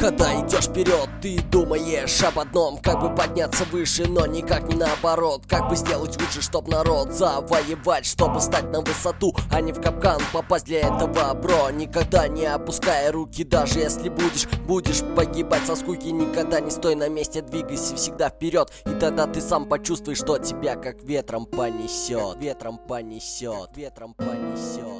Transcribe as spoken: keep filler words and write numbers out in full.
Когда идешь вперед, ты думаешь об одном: как бы подняться выше, но никак не наоборот. Как бы сделать лучше, чтоб народ завоевать, чтобы стать на высоту, а не в капкан попасть. Для этого, бро, никогда не опускай руки. Даже если будешь, будешь погибать со скуки. Никогда не стой на месте, двигайся всегда вперед. И тогда ты сам почувствуешь, что тебя как ветром понесет. Ветром понесет, ветром понесет.